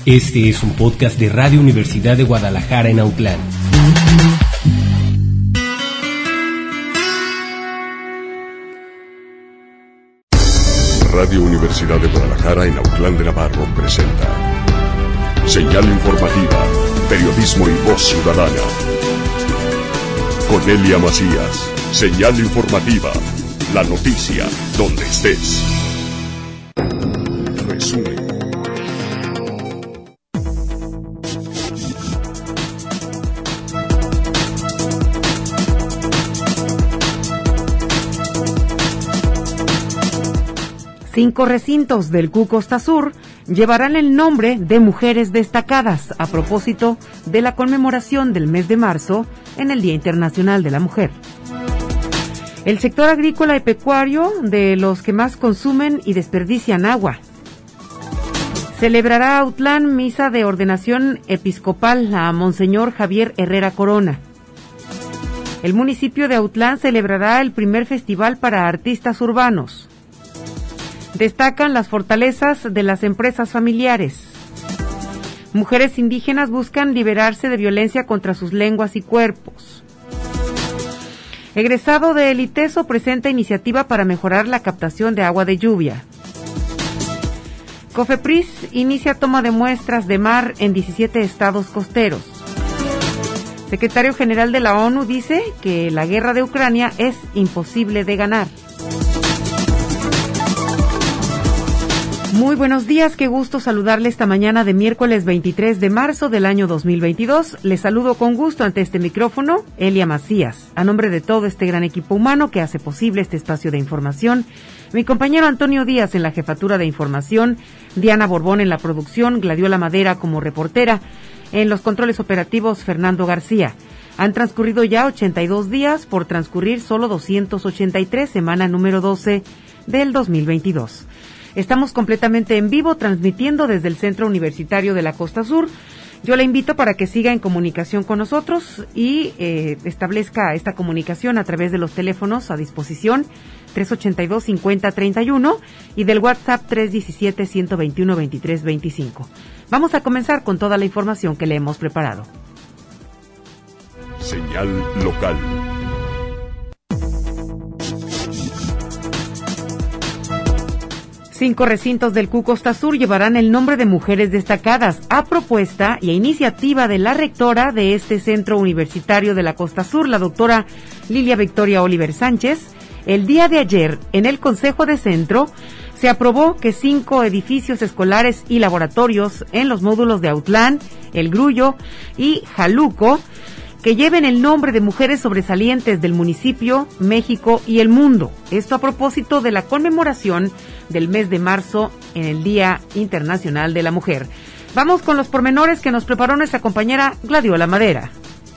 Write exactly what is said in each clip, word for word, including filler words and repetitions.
Este es un podcast de Radio Universidad de Guadalajara en Autlán. Radio Universidad de Guadalajara en Autlán de Navarro presenta Señal Informativa, Periodismo y Voz Ciudadana. Cornelia Macías, Señal Informativa, la noticia donde estés. Resumen. Cinco recintos del Q Costa Sur llevarán el nombre de mujeres destacadas a propósito de la conmemoración del mes de marzo en el Día Internacional de la Mujer. El sector agrícola y pecuario, de los que más consumen y desperdician agua. Celebrará Autlán misa de ordenación episcopal a Monseñor Javier Herrera Corona. El municipio de Autlán celebrará el primer festival para artistas urbanos. Destacan las fortalezas de las empresas familiares. Mujeres indígenas buscan liberarse de violencia contra sus lenguas y cuerpos. Egresado de El ITESO presenta iniciativa para mejorar la captación de agua de lluvia. COFEPRIS inicia toma de muestras de mar en diecisiete estados costeros. Secretario General de la ONU dice que la guerra de Ucrania es imposible de ganar. Muy buenos días, qué gusto saludarle esta mañana de miércoles veintitrés de marzo del año dos mil veintidós. Les saludo con gusto ante este micrófono, Elia Macías, a nombre de todo este gran equipo humano que hace posible este espacio de información. Mi compañero Antonio Díaz en la jefatura de información, Diana Borbón en la producción, Gladiola Madera como reportera, en los controles operativos Fernando García. Han transcurrido ya ochenta y dos días por transcurrir solo doscientos ochenta y tres, semana número doce del dos mil veintidós. Estamos completamente en vivo, transmitiendo desde el Centro Universitario de la Costa Sur. Yo la invito para que siga en comunicación con nosotros y eh, establezca esta comunicación a través de los teléfonos a disposición tres ochenta y dos, cincuenta, treinta y uno y del WhatsApp tres diecisiete, ciento veintiuno, veintitrés, veinticinco. Vamos a comenzar con toda la información que le hemos preparado. Señal local. Cinco recintos del Q Costa Sur llevarán el nombre de mujeres destacadas a propuesta y a iniciativa de la rectora de este centro universitario de la Costa Sur, la doctora Lilia Victoria Oliver Sánchez. El día de ayer, en el Consejo de Centro, se aprobó que cinco edificios escolares y laboratorios en los módulos de Autlán, El Grullo y Jaluco, que lleven el nombre de mujeres sobresalientes del municipio, México y el mundo. Esto a propósito de la conmemoración del mes de marzo en el Día Internacional de la Mujer. Vamos con los pormenores que nos preparó nuestra compañera Gladiola Madera.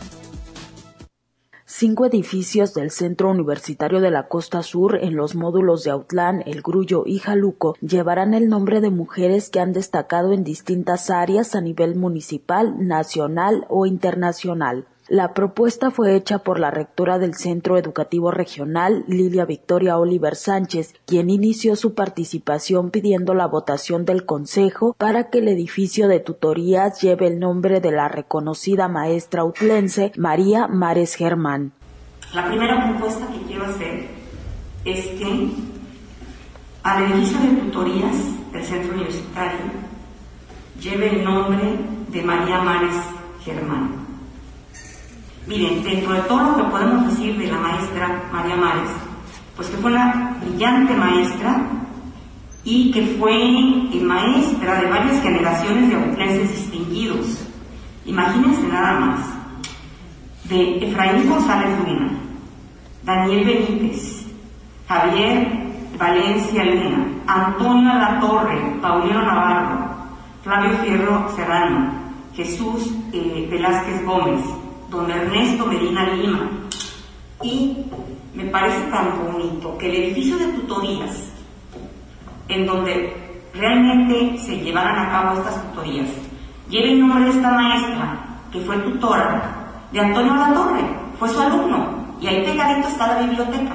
Cinco edificios del Centro Universitario de la Costa Sur en los módulos de Autlán, El Grullo y Jaluco llevarán el nombre de mujeres que han destacado en distintas áreas a nivel municipal, nacional o internacional. La propuesta fue hecha por la rectora del Centro Educativo Regional, Lilia Victoria Oliver Sánchez, quien inició su participación pidiendo la votación del Consejo para que el edificio de tutorías lleve el nombre de la reconocida maestra autlense María Mares Germán. La primera propuesta que quiero hacer es que al edificio de tutorías del Centro Universitario lleve el nombre de María Mares Germán. Miren, dentro de todo lo que podemos decir de la maestra María Mares, pues que fue una brillante maestra y que fue maestra de varias generaciones de autlenses distinguidos. Imagínense nada más, de Efraín González Luna, Daniel Benítez, Javier Valencia Luna, Antonio Alatorre, Paulino Navarro, Flavio Fierro Serrano, Jesús eh, Velázquez Gómez, don Ernesto Medina Lima. Y me parece tan bonito que el edificio de tutorías, en donde realmente se llevaran a cabo estas tutorías, lleve el nombre de esta maestra, que fue tutora de Antonio Alatorre, fue su alumno, y ahí pegadito está la biblioteca.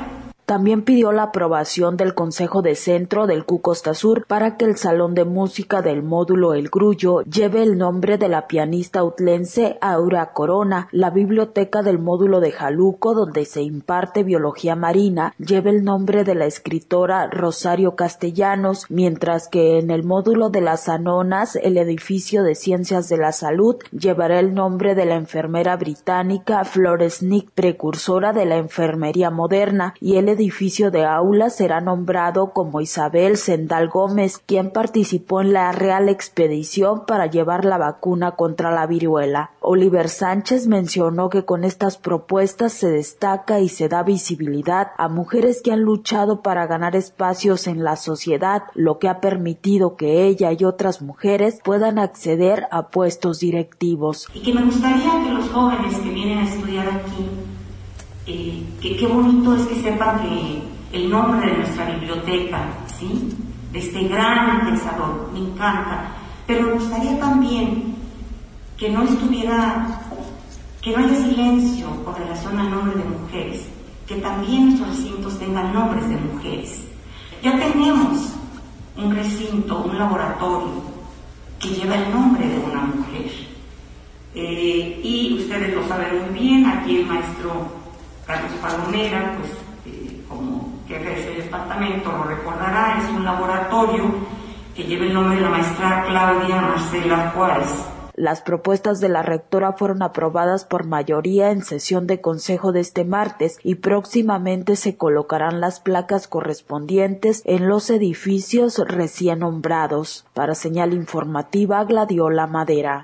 También pidió la aprobación del Consejo de Centro del Cucostasur para que el Salón de Música del módulo El Grullo lleve el nombre de la pianista autlense Aura Corona, la biblioteca del módulo de Jaluco, donde se imparte biología marina, lleve el nombre de la escritora Rosario Castellanos, mientras que en el módulo de las Anonas, el edificio de Ciencias de la Salud llevará el nombre de la enfermera británica Florence Nick, precursora de la enfermería moderna, y el edificio de Aulas será nombrado como Isabel Sendal Gómez, quien participó en la Real Expedición para llevar la vacuna contra la viruela. Oliver Sánchez mencionó que con estas propuestas se destaca y se da visibilidad a mujeres que han luchado para ganar espacios en la sociedad, lo que ha permitido que ella y otras mujeres puedan acceder a puestos directivos. Y que me gustaría que los jóvenes que vienen a estudiar aquí, eh, que qué bonito es que sepan que el nombre de nuestra biblioteca, ¿sí?, de este gran pensador, me encanta, pero me gustaría también que no estuviera, que no haya silencio con relación al nombre de mujeres, que también nuestros recintos tengan nombres de mujeres. Ya tenemos un recinto, un laboratorio que lleva el nombre de una mujer. Eh, y ustedes lo saben muy bien, aquí el maestro Carlos Palomera, pues eh, como jefe de ese departamento lo recordará, es un laboratorio que lleva el nombre de la maestra Claudia Marcela Juárez. Las propuestas de la rectora fueron aprobadas por mayoría en sesión de consejo de este martes y próximamente se colocarán las placas correspondientes en los edificios recién nombrados. Para Señal Informativa, Gladiola Madera.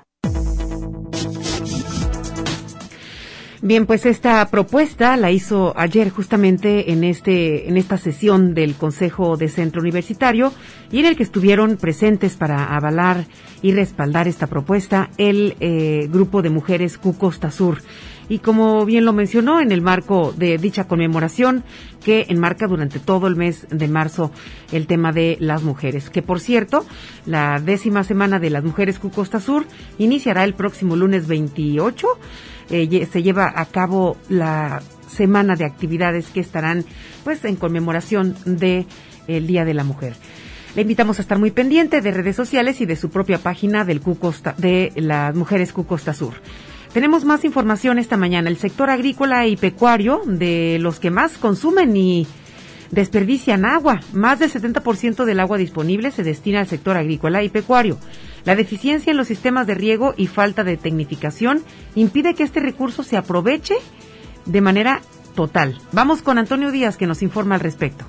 Bien, pues esta propuesta la hizo ayer justamente en este en esta sesión del Consejo de Centro Universitario y en el que estuvieron presentes para avalar y respaldar esta propuesta el eh, grupo de mujeres Cucostasur. Y como bien lo mencionó, en el marco de dicha conmemoración que enmarca durante todo el mes de marzo el tema de las mujeres, que por cierto, la décima semana de las mujeres Cucostasur iniciará el próximo lunes veintiocho. Eh, se lleva a cabo la semana de actividades que estarán pues en conmemoración de el Día de la Mujer. Le invitamos a estar muy pendiente de redes sociales y de su propia página del Cucosta, de las mujeres Cucostasur. Tenemos más información esta mañana. El sector agrícola y pecuario, de los que más consumen y desperdician agua. Más del setenta por ciento del agua disponible se destina al sector agrícola y pecuario. La deficiencia en los sistemas de riego y falta de tecnificación impide que este recurso se aproveche de manera total. Vamos con Antonio Díaz, que nos informa al respecto.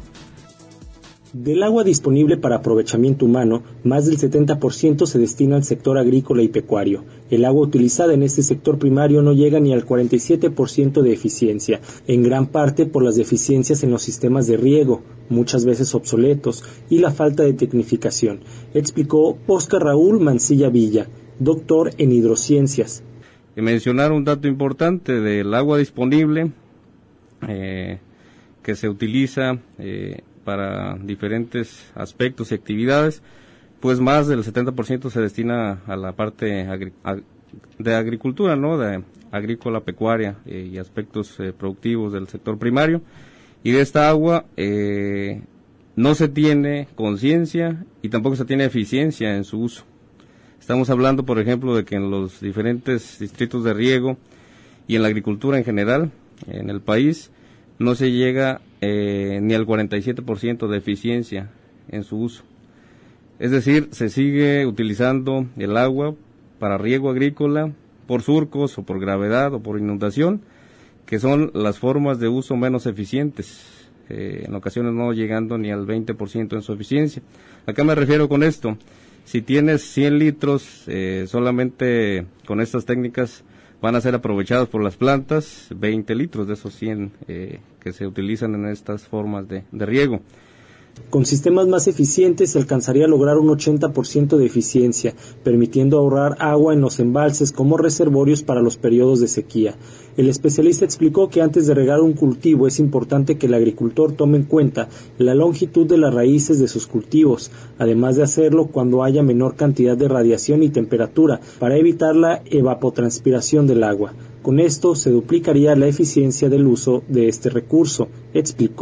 Del agua disponible para aprovechamiento humano, más del setenta por ciento se destina al sector agrícola y pecuario. El agua utilizada en este sector primario no llega ni al cuarenta y siete por ciento de eficiencia, en gran parte por las deficiencias en los sistemas de riego, muchas veces obsoletos, y la falta de tecnificación, explicó Óscar Raúl Mancilla Villa, doctor en hidrociencias. Y mencionar un dato importante del agua disponible eh, que se utiliza eh, para diferentes aspectos y actividades, pues más del setenta por ciento se destina a la parte agri- ag- de agricultura, ¿no?, de agrícola, pecuaria eh, y aspectos eh, productivos del sector primario. Y de esta agua eh, no se tiene conciencia y tampoco se tiene eficiencia en su uso. Estamos hablando, por ejemplo, de que en los diferentes distritos de riego y en la agricultura en general, en el país, no se llega eh, ni al cuarenta y siete por ciento de eficiencia en su uso. Es decir, se sigue utilizando el agua para riego agrícola por surcos o por gravedad o por inundación, que son las formas de uso menos eficientes, eh, en ocasiones no llegando ni al veinte por ciento en su eficiencia. ¿A qué me refiero con esto? Si tienes cien litros, eh, solamente con estas técnicas van a ser aprovechados por las plantas veinte litros de esos cien eh, que se utilizan en estas formas de, de riego. Con sistemas más eficientes se alcanzaría a lograr un ochenta por ciento de eficiencia, permitiendo ahorrar agua en los embalses como reservorios para los periodos de sequía. El especialista explicó que antes de regar un cultivo es importante que el agricultor tome en cuenta la longitud de las raíces de sus cultivos, además de hacerlo cuando haya menor cantidad de radiación y temperatura, para evitar la evapotranspiración del agua. Con esto se duplicaría la eficiencia del uso de este recurso, explicó.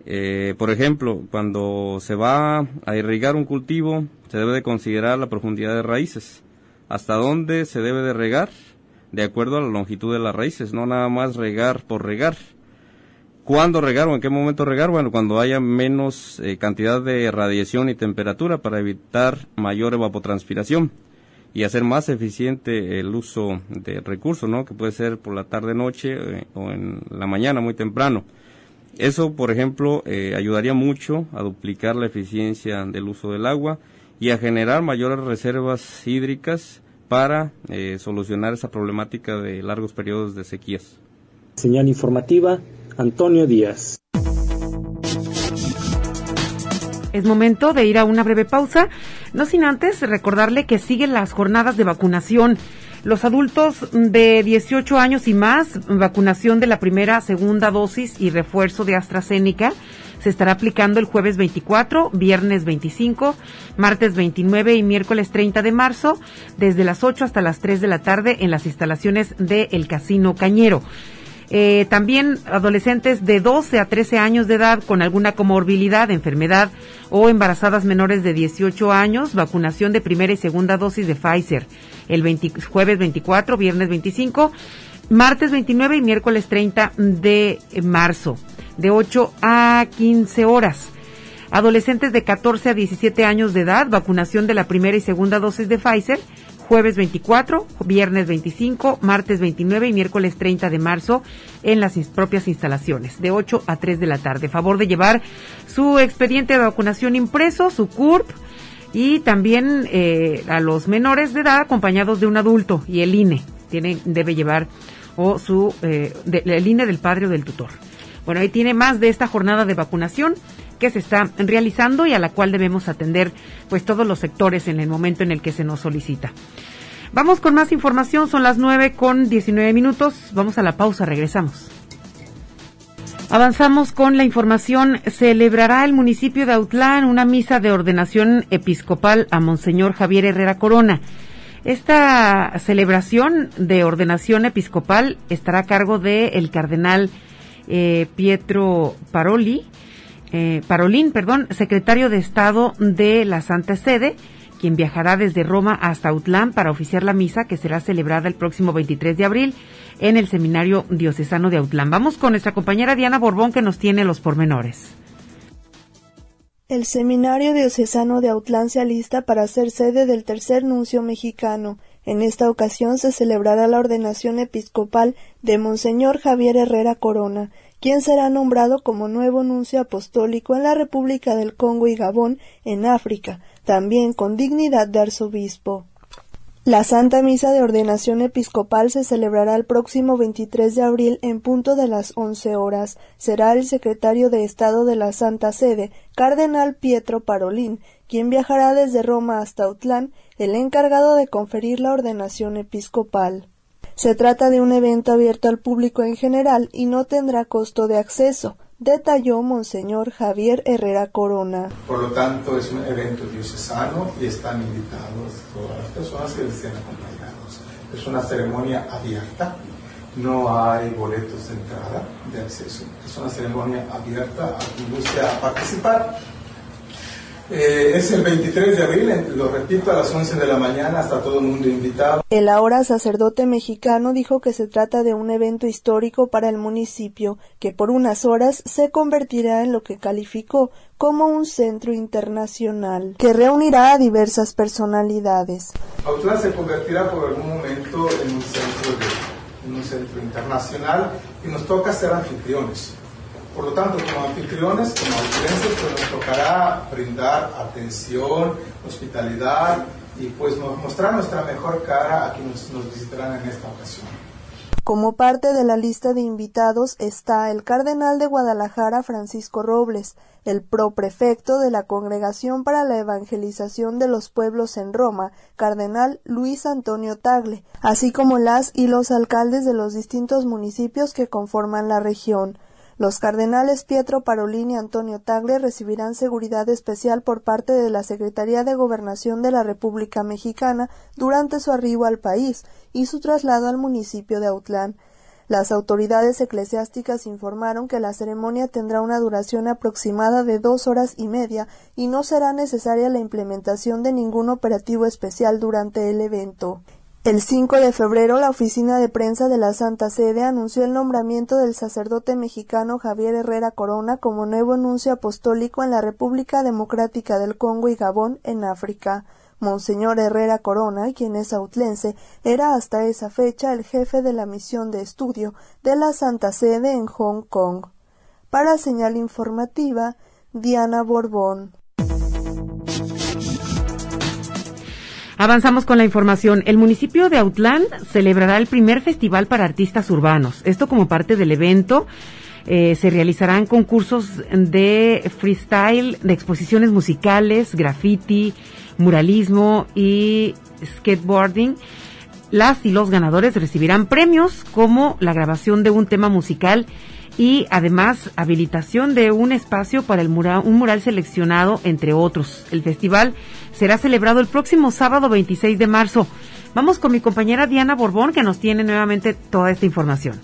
Eh, por ejemplo, cuando se va a irrigar un cultivo, se debe de considerar la profundidad de raíces. ¿Hasta dónde se debe de regar? De acuerdo a la longitud de las raíces, no nada más regar por regar. ¿Cuándo regar o en qué momento regar? Bueno, cuando haya menos eh, cantidad de radiación y temperatura para evitar mayor evapotranspiración y hacer más eficiente el uso de recursos, ¿no? Que puede ser por la tarde-noche eh, o en la mañana muy temprano. Eso, por ejemplo, eh, ayudaría mucho a duplicar la eficiencia del uso del agua y a generar mayores reservas hídricas para eh, solucionar esa problemática de largos periodos de sequías. Señal informativa, Antonio Díaz. Es momento de ir a una breve pausa, no sin antes recordarle que siguen las jornadas de vacunación. Los adultos de dieciocho años y más, vacunación de la primera, segunda dosis y refuerzo de AstraZeneca, se estará aplicando el jueves veinticuatro, viernes veinticinco, martes veintinueve y miércoles treinta de marzo, desde las ocho hasta las tres de la tarde en las instalaciones del Casino Cañero. Eh, también adolescentes de doce a trece años de edad con alguna comorbilidad, enfermedad o embarazadas menores de dieciocho años, vacunación de primera y segunda dosis de Pfizer, el veinte, jueves veinticuatro, viernes veinticinco, martes veintinueve y miércoles treinta de marzo, de ocho a quince horas. Adolescentes de catorce a diecisiete años de edad, vacunación de la primera y segunda dosis de Pfizer, jueves veinticuatro, viernes veinticinco, martes veintinueve y miércoles treinta de marzo en las propias instalaciones, de ocho a tres de la tarde. Favor de llevar su expediente de vacunación impreso, su C U R P, y también eh, a los menores de edad acompañados de un adulto, y el I N E tiene, debe llevar o su eh, de, el I N E del padre o del tutor. Bueno, ahí tiene más de esta jornada de vacunación que se está realizando y a la cual debemos atender pues todos los sectores en el momento en el que se nos solicita. Vamos con más información, son las nueve con diecinueve minutos, vamos a la pausa, regresamos. Avanzamos con la información. Celebrará el municipio de Autlán una misa de ordenación episcopal a Monseñor Javier Herrera Corona. Esta celebración de ordenación episcopal estará a cargo del cardenal eh, Pietro Paroli, eh, Parolín, perdón, secretario de Estado de la Santa Sede, quien viajará desde Roma hasta Autlán para oficiar la misa que será celebrada el próximo veintitrés de abril en el Seminario Diocesano de Autlán. Vamos con nuestra compañera Diana Borbón, que nos tiene los pormenores. El Seminario Diocesano de Autlán se alista para ser sede del tercer nuncio mexicano. En esta ocasión se celebrará la ordenación episcopal de Monseñor Javier Herrera Corona, quien será nombrado como nuevo nuncio apostólico en la República del Congo y Gabón, en África, también con dignidad de arzobispo. La Santa Misa de Ordenación Episcopal se celebrará el próximo veintitrés de abril en punto de las once horas. Será el secretario de Estado de la Santa Sede, cardenal Pietro Parolín, quien viajará desde Roma hasta Autlán, el encargado de conferir la ordenación episcopal. Se trata de un evento abierto al público en general y no tendrá costo de acceso, detalló Monseñor Javier Herrera Corona. Por lo tanto, es un evento diocesano y están invitados todas las personas que deseen acompañarnos. Es una ceremonia abierta, no hay boletos de entrada, de acceso. Es una ceremonia abierta a quien guste a participar. Eh, es el veintitrés de abril, lo repito, a las once de la mañana, está todo el mundo invitado. El ahora sacerdote mexicano dijo que se trata de un evento histórico para el municipio, que por unas horas se convertirá en lo que calificó como un centro internacional, que reunirá a diversas personalidades. Autlán se convertirá por algún momento en un centro, de, en un centro internacional y nos toca ser anfitriones. Por lo tanto, como anfitriones, como autlenses, pues nos tocará brindar atención, hospitalidad y pues mostrar nuestra mejor cara a quienes nos visitarán en esta ocasión. Como parte de la lista de invitados está el cardenal de Guadalajara, Francisco Robles, el proprefecto de la Congregación para la Evangelización de los Pueblos en Roma, cardenal Luis Antonio Tagle, así como las y los alcaldes de los distintos municipios que conforman la región. Los cardenales Pietro Parolín y Antonio Tagle recibirán seguridad especial por parte de la Secretaría de Gobernación de la República Mexicana durante su arribo al país y su traslado al municipio de Autlán. Las autoridades eclesiásticas informaron que la ceremonia tendrá una duración aproximada de dos horas y media y no será necesaria la implementación de ningún operativo especial durante el evento. El cinco de febrero, la oficina de prensa de la Santa Sede anunció el nombramiento del sacerdote mexicano Javier Herrera Corona como nuevo nuncio apostólico en la República Democrática del Congo y Gabón, en África. Monseñor Herrera Corona, quien es autlense, era hasta esa fecha el jefe de la misión de estudio de la Santa Sede en Hong Kong. Para Señal Informativa, Diana Borbón. Avanzamos con la información. El municipio de Autlán celebrará el primer festival para artistas urbanos. Esto como parte del evento. Eh, se realizarán concursos de freestyle, de exposiciones musicales, graffiti, muralismo y skateboarding. Las y los ganadores recibirán premios como la grabación de un tema musical y además habilitación de un espacio para el mural, un mural seleccionado, entre otros. El festival será celebrado el próximo sábado veintiséis de marzo. Vamos con mi compañera Diana Borbón, que nos tiene nuevamente toda esta información.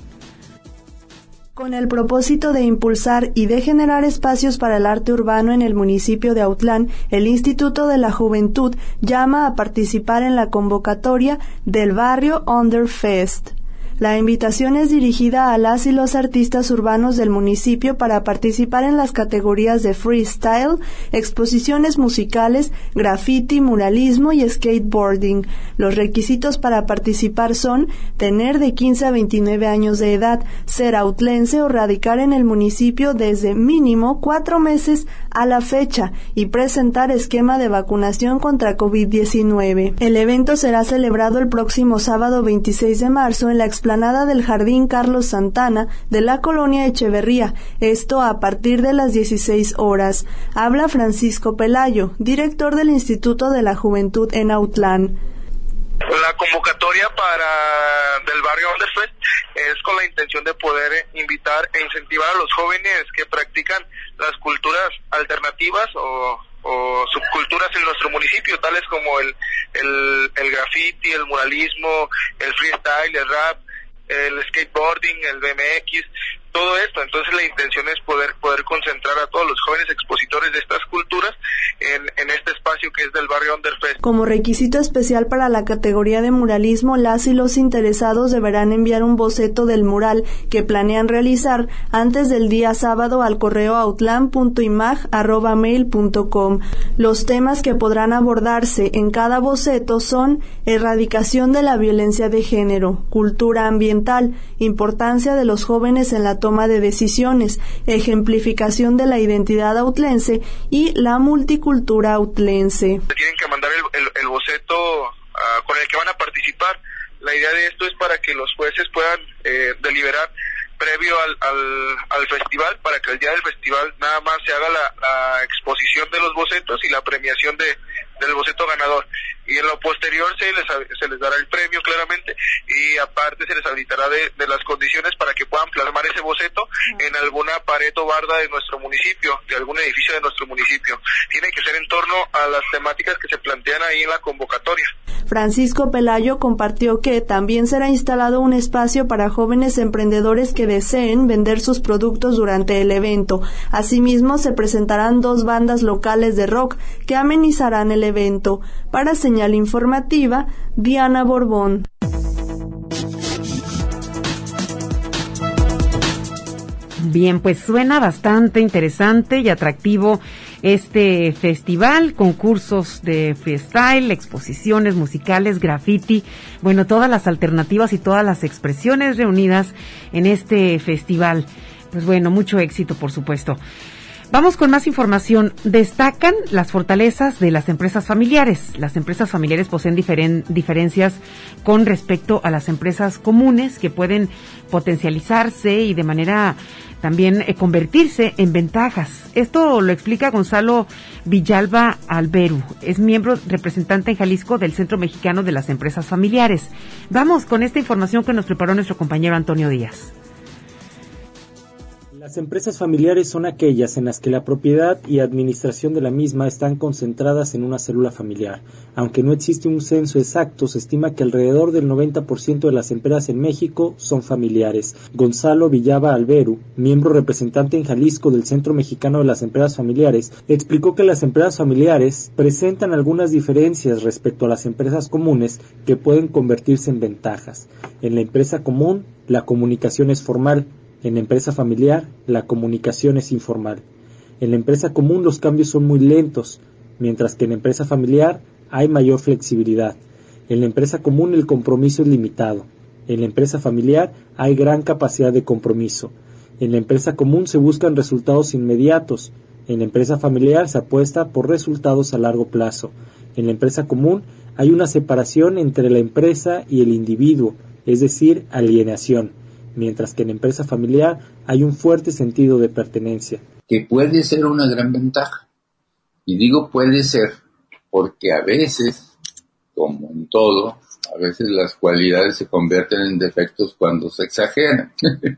Con el propósito de impulsar y de generar espacios para el arte urbano en el municipio de Autlán, el Instituto de la Juventud llama a participar en la convocatoria del Barrio Underfest. La invitación es dirigida a las y los artistas urbanos del municipio para participar en las categorías de freestyle, exposiciones musicales, graffiti, muralismo y skateboarding. Los requisitos para participar son tener de quince a veintinueve años de edad, ser autlense o radicar en el municipio desde mínimo cuatro meses a la fecha y presentar esquema de vacunación contra COVID diecinueve. El evento será celebrado el próximo sábado veintiséis de marzo en la explanada del Jardín Carlos Santana de la colonia Echeverría, esto a partir de las dieciséis horas. Habla Francisco Pelayo, director del Instituto de la Juventud en Autlán. La convocatoria para del barrio Underfest es con la intención de poder invitar e incentivar a los jóvenes que practican las culturas alternativas o o subculturas en nuestro municipio, tales como el, el, el graffiti, el muralismo, el freestyle, el rap, el skateboarding, el B M X, todo esto. Entonces la intención es poder poder concentrar a todos los jóvenes expositores de estas culturas en, en este espacio que es del barrio Underfest. Como requisito especial para la categoría de muralismo, las y los interesados deberán enviar un boceto del mural que planean realizar antes del día sábado al correo autlan punto imag arroba mail punto com. Los temas que podrán abordarse en cada boceto son erradicación de la violencia de género, cultura ambiental, importancia de los jóvenes en la toma de decisiones, ejemplificación de la identidad autlense y la multicultura autlense. Tienen que mandar el, el, el boceto uh, con el que van a participar. La idea de esto es para que los jueces puedan eh, deliberar previo al, al, al festival, para que el día del festival nada más se haga la, la exposición de los bocetos y la premiación de del boceto ganador. Y en lo posterior se les se les dará el premio claramente y aparte se les habilitará de, de las condiciones para que puedan plasmar ese boceto en alguna pared o barda de nuestro municipio, de algún edificio de nuestro municipio. Tiene que ser en torno a las temáticas que se plantean ahí en la convocatoria. Francisco Pelayo compartió que también será instalado un espacio para jóvenes emprendedores que deseen vender sus productos durante el evento. Asimismo, se presentarán dos bandas locales de rock que amenizarán el evento. Para Señal Informativa, Diana Borbón. Bien, pues suena bastante interesante y atractivo este festival, concursos de freestyle, exposiciones musicales, graffiti, bueno, todas las alternativas y todas las expresiones reunidas en este festival. Pues bueno, mucho éxito, por supuesto. Vamos con más información. Destacan las fortalezas de las empresas familiares. Las empresas familiares poseen diferen, diferencias con respecto a las empresas comunes que pueden potencializarse y de manera también eh, convertirse en ventajas. Esto lo explica Gonzalo Villalba Alberu. Es miembro representante en Jalisco del Centro Mexicano de las Empresas Familiares. Vamos con esta información que nos preparó nuestro compañero Antonio Díaz. Las empresas familiares son aquellas en las que la propiedad y administración de la misma están concentradas en una célula familiar. Aunque no existe un censo exacto, se estima que alrededor del noventa por ciento de las empresas en México son familiares. Gonzalo Villaba Alberu, miembro representante en Jalisco del Centro Mexicano de las Empresas Familiares, explicó que las empresas familiares presentan algunas diferencias respecto a las empresas comunes que pueden convertirse en ventajas. En la empresa común, la comunicación es formal. En la empresa familiar, la comunicación es informal. En la empresa común los cambios son muy lentos, mientras que en la empresa familiar hay mayor flexibilidad. En la empresa común el compromiso es limitado. En la empresa familiar hay gran capacidad de compromiso. En la empresa común se buscan resultados inmediatos. En la empresa familiar se apuesta por resultados a largo plazo. En la empresa común hay una separación entre la empresa y el individuo, es decir, alienación. Mientras que en la empresa familiar hay un fuerte sentido de pertenencia. Que puede ser una gran ventaja. Y digo puede ser porque a veces, como en todo, a veces las cualidades se convierten en defectos cuando se exageran.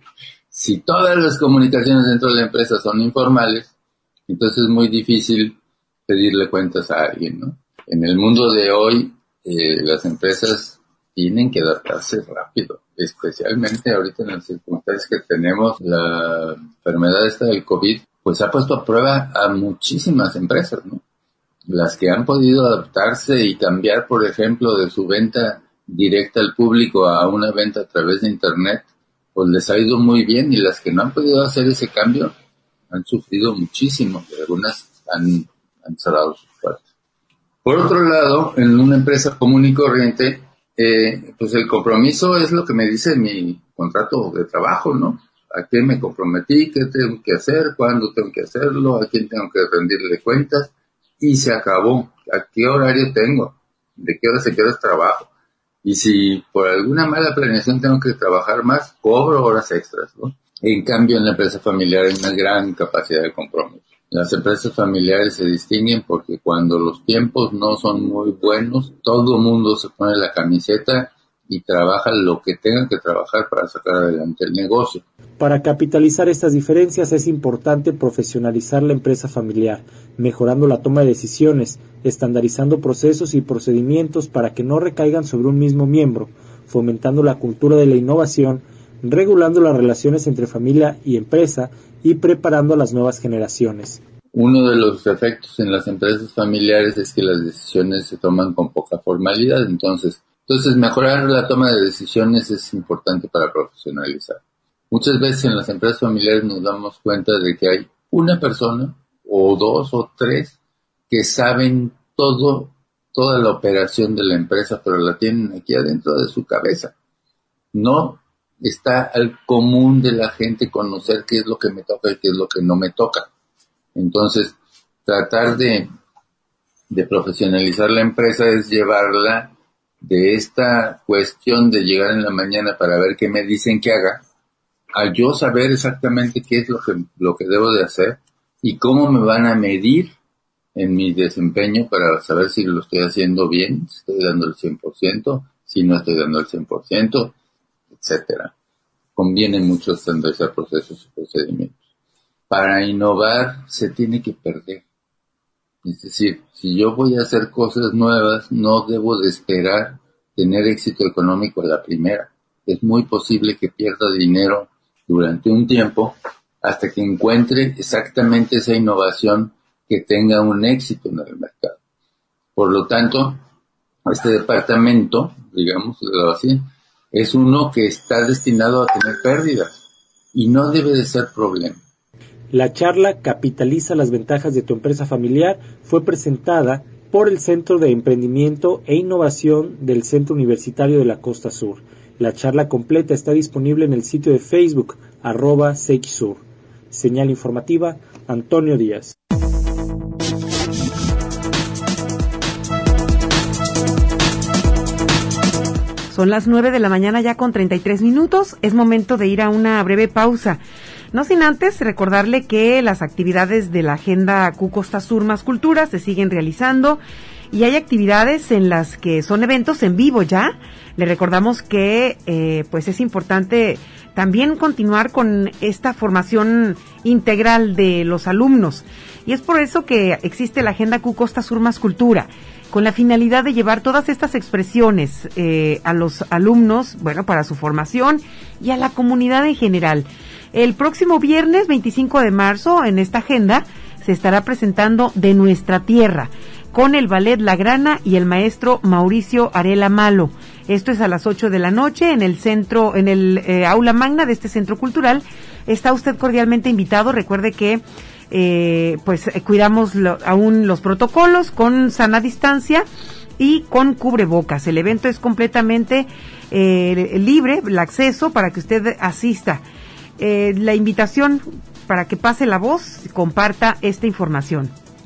Si todas las comunicaciones dentro de la empresa son informales, entonces es muy difícil pedirle cuentas a alguien, ¿no? En el mundo de hoy, eh, las empresas tienen que adaptarse rápido, especialmente ahorita en las circunstancias que tenemos. La enfermedad esta del COVID, pues ha puesto a prueba a muchísimas empresas, ¿no? Las que han podido adaptarse y cambiar, por ejemplo, de su venta directa al público a una venta a través de Internet, pues les ha ido muy bien, y las que no han podido hacer ese cambio han sufrido muchísimo, y algunas han, han cerrado sus puertas. Por otro lado, en una empresa común y corriente, Eh, pues el compromiso es lo que me dice mi contrato de trabajo, ¿no? ¿A qué me comprometí? ¿Qué tengo que hacer? ¿Cuándo tengo que hacerlo? ¿A quién tengo que rendirle cuentas? Y se acabó. ¿A qué horario tengo? ¿De qué horas a qué horas trabajo? Y si por alguna mala planeación tengo que trabajar más, cobro horas extras, ¿no? En cambio, en la empresa familiar hay una gran capacidad de compromiso. Las empresas familiares se distinguen porque cuando los tiempos no son muy buenos, todo el mundo se pone la camiseta y trabaja lo que tenga que trabajar para sacar adelante el negocio. Para capitalizar estas diferencias es importante profesionalizar la empresa familiar, mejorando la toma de decisiones, estandarizando procesos y procedimientos para que no recaigan sobre un mismo miembro, fomentando la cultura de la innovación, regulando las relaciones entre familia y empresa y preparando a las nuevas generaciones. Uno de los efectos en las empresas familiares es que las decisiones se toman con poca formalidad, entonces, entonces mejorar la toma de decisiones es importante para profesionalizar. Muchas veces en las empresas familiares nos damos cuenta de que hay una persona o dos o tres que saben todo, toda la operación de la empresa, pero la tienen aquí adentro de su cabeza. No está al común de la gente conocer qué es lo que me toca y qué es lo que no me toca. Entonces, tratar de, de profesionalizar la empresa es llevarla de esta cuestión de llegar en la mañana para ver qué me dicen que haga, a yo saber exactamente qué es lo que, lo que debo de hacer y cómo me van a medir en mi desempeño para saber si lo estoy haciendo bien, si estoy dando el cien por ciento, si no estoy dando el cien por ciento, etcétera. Conviene mucho estandarizar procesos y procedimientos. Para innovar se tiene que perder. Es decir, si yo voy a hacer cosas nuevas, no debo de esperar tener éxito económico a la primera. Es muy posible que pierda dinero durante un tiempo hasta que encuentre exactamente esa innovación que tenga un éxito en el mercado. Por lo tanto, este departamento, digamos así, es uno que está destinado a tener pérdidas y no debe de ser problema. La charla Capitaliza las ventajas de tu empresa familiar fue presentada por el Centro de Emprendimiento e Innovación del Centro Universitario de la Costa Sur. La charla completa está disponible en el sitio de Facebook, arroba SEICSUR. Señal informativa, Antonio Díaz. Son las nueve de la mañana ya con treinta y tres minutos. Es momento de ir a una breve pausa. No sin antes recordarle que las actividades de la Agenda Q Costa Sur Más Cultura se siguen realizando y hay actividades en las que son eventos en vivo ya. Le recordamos que eh, pues es importante también continuar con esta formación integral de los alumnos, y es por eso que existe la Agenda Q Costa Sur Más Cultura, con la finalidad de llevar todas estas expresiones eh, a los alumnos, bueno, para su formación y a la comunidad en general. El próximo viernes veinticinco de marzo, en esta agenda, se estará presentando De Nuestra Tierra, con el ballet La Grana y el maestro Mauricio Arela Malo. Esto es a las ocho de la noche en el centro, en el eh, aula magna de este centro cultural. Está usted cordialmente invitado. Recuerde que eh, pues eh, cuidamos lo, aún los protocolos con sana distancia y con cubrebocas. El evento es completamente eh, libre, el acceso para que usted asista. Eh, la invitación para que pase la voz, comparta esta información.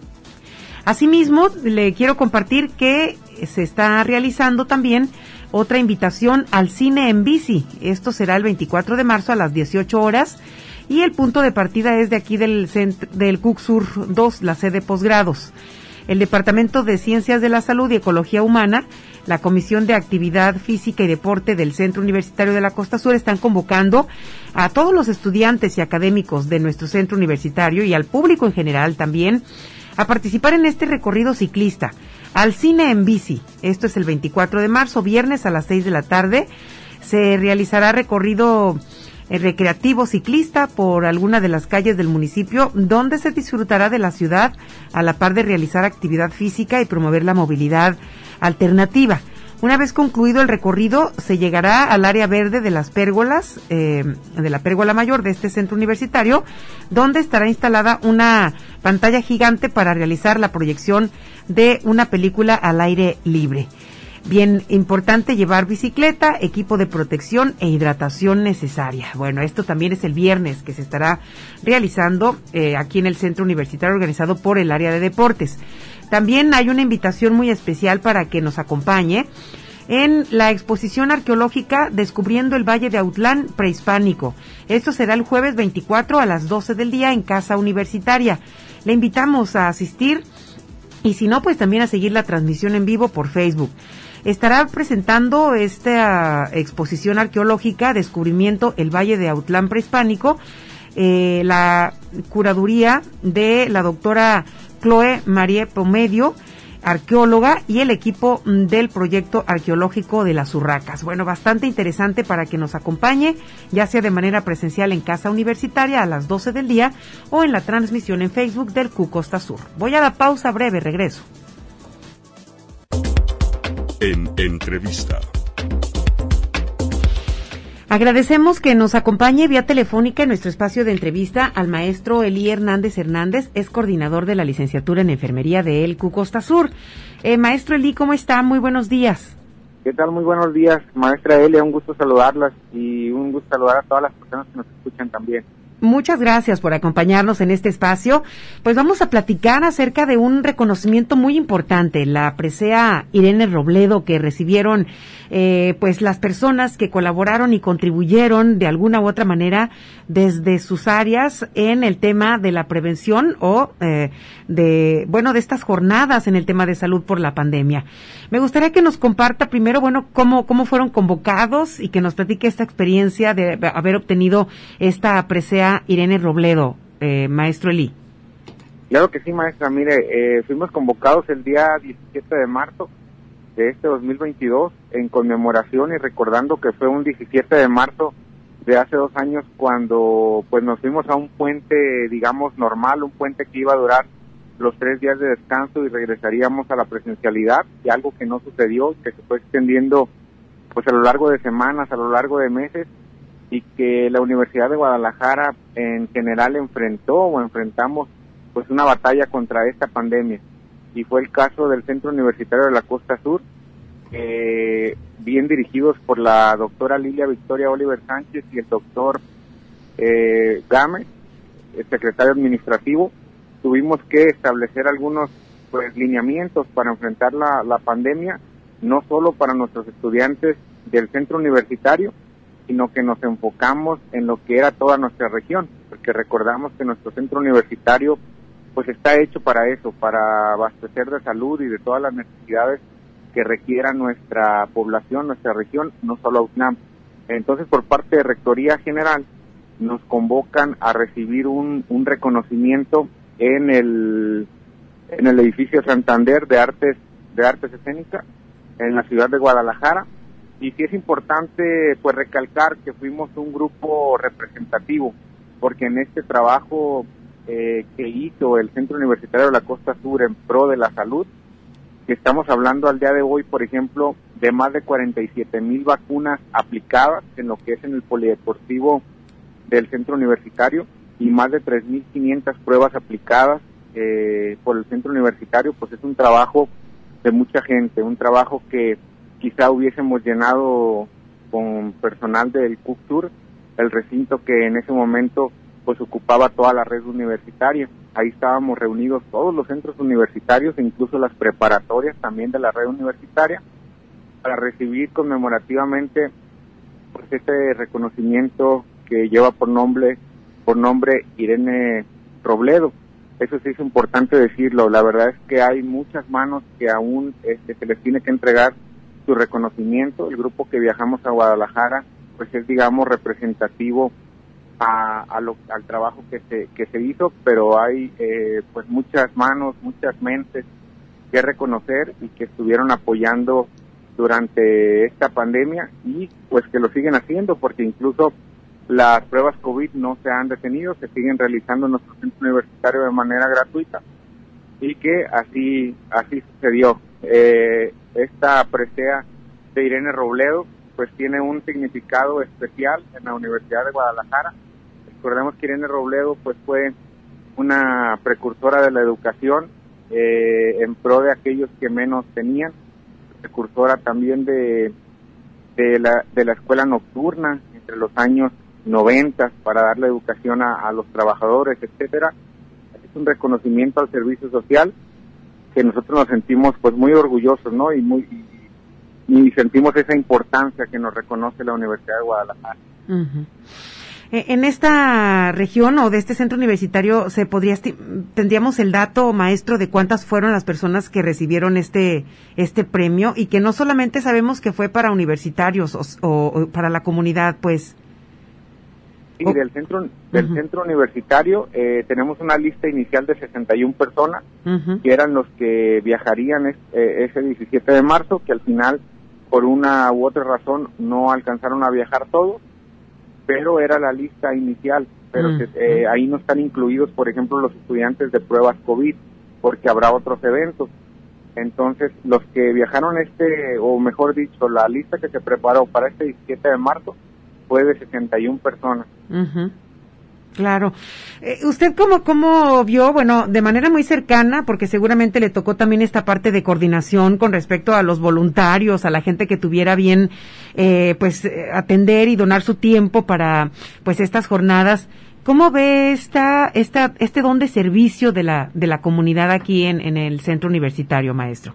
Asimismo, le quiero compartir que se está realizando también otra invitación al cine en bici. Esto será el veinticuatro de marzo a las dieciocho horas, y el punto de partida es de aquí del centro, del C U C Sur dos, la sede posgrados. El Departamento de Ciencias de la Salud y Ecología Humana, la Comisión de Actividad Física y Deporte del Centro Universitario de la Costa Sur están convocando a todos los estudiantes y académicos de nuestro centro universitario y al público en general también a participar en este recorrido ciclista al cine en bici. Esto es el veinticuatro de marzo, viernes a las seis de la tarde. Se realizará recorrido eh, recreativo ciclista por alguna de las calles del municipio, donde se disfrutará de la ciudad a la par de realizar actividad física y promover la movilidad alternativa. Una vez concluido el recorrido, se llegará al área verde de las pérgolas, eh, de la pérgola mayor de este centro universitario, donde estará instalada una pantalla gigante para realizar la proyección de una película al aire libre. Bien importante llevar bicicleta, equipo de protección e hidratación necesaria. Bueno, esto también es el viernes que se estará realizando eh, aquí en el centro universitario organizado por el área de deportes. También hay una invitación muy especial para que nos acompañe en la exposición arqueológica Descubriendo el Valle de Autlán Prehispánico. Esto será el jueves veinticuatro a las doce del día en Casa Universitaria. Le invitamos a asistir y si no, pues también a seguir la transmisión en vivo por Facebook. Estará presentando esta exposición arqueológica Descubrimiento el Valle de Autlán Prehispánico eh, la curaduría de la doctora Chloe Marie Promedio, arqueóloga, y el equipo del proyecto arqueológico de las Urracas. Bueno, bastante interesante para que nos acompañe, ya sea de manera presencial en Casa Universitaria a las doce del día o en la transmisión en Facebook del Q Costa Sur. Voy a la pausa breve, regreso. En entrevista. Agradecemos que nos acompañe vía telefónica en nuestro espacio de entrevista al maestro Elí Hernández Hernández, es coordinador de la licenciatura en enfermería de el Q Costa Sur. Eh, maestro Elí, ¿cómo está? Muy buenos días. ¿Qué tal? Muy buenos días, maestra Elia, un gusto saludarlas y un gusto saludar a todas las personas que nos escuchan también. Muchas gracias por acompañarnos en este espacio. Pues vamos a platicar acerca de un reconocimiento muy importante, la presea Irene Robledo, que recibieron eh, pues las personas que colaboraron y contribuyeron de alguna u otra manera desde sus áreas en el tema de la prevención o eh, de, bueno, de estas jornadas en el tema de salud por la pandemia. Me gustaría que nos comparta primero, bueno, cómo, cómo fueron convocados y que nos platique esta experiencia de haber obtenido esta presea Irene Robledo, eh, maestro Elí. Claro que sí, maestra. Mire, eh, fuimos convocados el día diecisiete de marzo de este dos mil veintidós en conmemoración y recordando que fue un diecisiete de marzo de hace dos años cuando pues nos fuimos a un puente, digamos, normal, un puente que iba a durar los tres días de descanso y regresaríamos a la presencialidad, y algo que no sucedió, que se fue extendiendo pues a lo largo de semanas, a lo largo de meses, y que la Universidad de Guadalajara en general enfrentó o enfrentamos pues una batalla contra esta pandemia, y fue el caso del Centro Universitario de la Costa Sur, eh, bien dirigidos por la doctora Lilia Victoria Oliver Sánchez y el doctor eh, Gámez, el secretario administrativo. Tuvimos que establecer algunos pues lineamientos para enfrentar la, la pandemia, no solo para nuestros estudiantes del centro universitario, sino que nos enfocamos en lo que era toda nuestra región, porque recordamos que nuestro centro universitario pues está hecho para eso, para abastecer de salud y de todas las necesidades que requiera nuestra población, nuestra región, no solo Autlán. Entonces, por parte de Rectoría General, nos convocan a recibir un, un reconocimiento en el en el edificio Santander de Artes de Artes Escénicas en la ciudad de Guadalajara. Y sí es importante pues recalcar que fuimos un grupo representativo, porque en este trabajo eh, que hizo el Centro Universitario de la Costa Sur en pro de la salud, que estamos hablando al día de hoy, por ejemplo, de más de cuarenta y siete mil vacunas aplicadas en lo que es en el polideportivo del centro universitario y más de tres mil quinientas pruebas aplicadas eh, por el centro universitario, pues es un trabajo de mucha gente, un trabajo que quizá hubiésemos llenado con personal del CUCTUR, el recinto que en ese momento pues ocupaba toda la red universitaria. Ahí estábamos reunidos todos los centros universitarios e incluso las preparatorias también de la red universitaria para recibir conmemorativamente pues este reconocimiento que lleva por nombre por nombre Irene Robledo. Eso sí es importante decirlo. La verdad es que hay muchas manos que aún este, se les tiene que entregar su reconocimiento. El grupo que viajamos a Guadalajara pues es, digamos, representativo a, a lo, al trabajo que se que se hizo, pero hay eh, pues muchas manos, muchas mentes que reconocer y que estuvieron apoyando durante esta pandemia y pues que lo siguen haciendo, porque incluso las pruebas COVID no se han detenido, se siguen realizando en nuestro centro universitario de manera gratuita y que así así sucedió. Eh, esta presea de Irene Robledo pues tiene un significado especial en la Universidad de Guadalajara. Recordemos que Irene Robledo pues fue una precursora de la educación eh, en pro de aquellos que menos tenían, precursora también de de la de la escuela nocturna entre los años noventa para darle educación a, a los trabajadores, etcétera. Es un reconocimiento al servicio social que nosotros nos sentimos pues muy orgullosos, ¿no? Y muy y, y sentimos esa importancia que nos reconoce la Universidad de Guadalajara. Uh-huh. En esta región o de este centro universitario se podría tendríamos el dato, maestro, de cuántas fueron las personas que recibieron este este premio, y que no solamente sabemos que fue para universitarios o, o, o para la comunidad, pues. Sí, del centro del uh-huh. centro universitario eh, tenemos una lista inicial de sesenta y una personas uh-huh. que eran los que viajarían es, eh, ese diecisiete de marzo, que al final por una u otra razón no alcanzaron a viajar todos, pero era la lista inicial, pero uh-huh. que, eh, ahí no están incluidos, por ejemplo, los estudiantes de pruebas COVID, porque habrá otros eventos. Entonces, los que viajaron este, o mejor dicho, la lista que se preparó para este diecisiete de marzo fue de sesenta y una personas. Uh-huh. Claro. Eh, ¿Usted cómo, cómo vio, bueno, de manera muy cercana, porque seguramente le tocó también esta parte de coordinación con respecto a los voluntarios, a la gente que tuviera bien, eh, pues, eh, atender y donar su tiempo para, pues, estas jornadas? ¿Cómo ve esta, esta, este don de servicio de la, de la comunidad aquí en, en el centro universitario, maestro?